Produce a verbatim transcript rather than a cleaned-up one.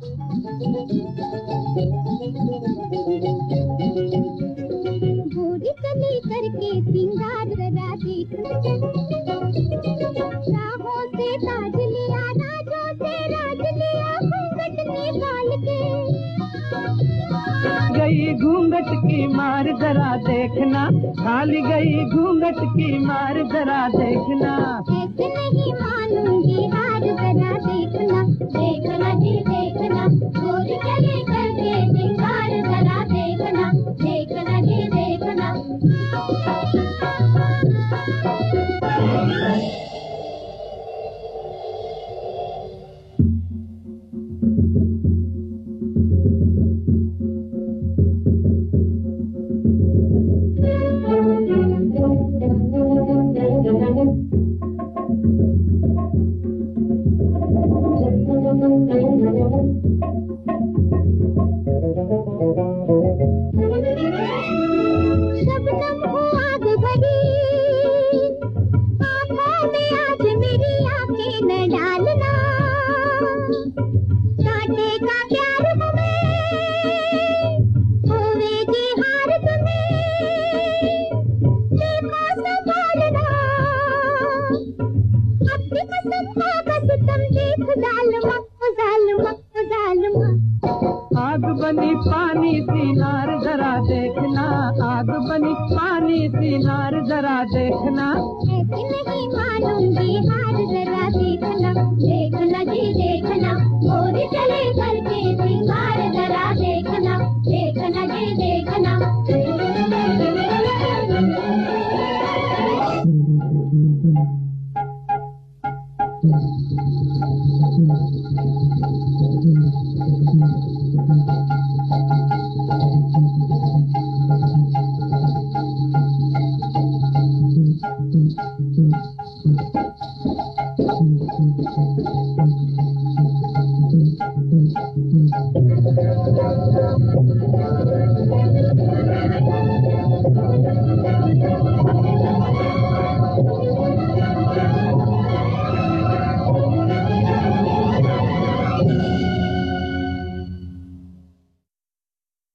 गोरी चली करके सिंगार करा देखना, राहों से ताज लिया, राजों से राज लिया, घूंघट निकाल के गई घूंघट की मार जरा देखना, खाली गई घूंघट की मार जरा देखना। ऐसे नहीं मानूंगी हार जरा देखना, देखना जी देखना, गोरी चली करके सिंगार जरा देखना, देखना जी देखना। शबनम हो आग भरी आँखों में, आज मेरी आँखें न डालना, कांटे का प्यार हमें होवेगी हार तुम्हें, देखो संभालना अपनी कसम का बस तुम देख जालमा, जालमा जालमा। आग बनी पानी सी नार जरा देखना, आग बनी पानी सी नार जरा देखना। ऐसे नहीं मानूंगी हार जरा देखना, देखना जी देखना, गोरी चले करके सिंगार जरा देखना, देखना जी देखना। Thank you.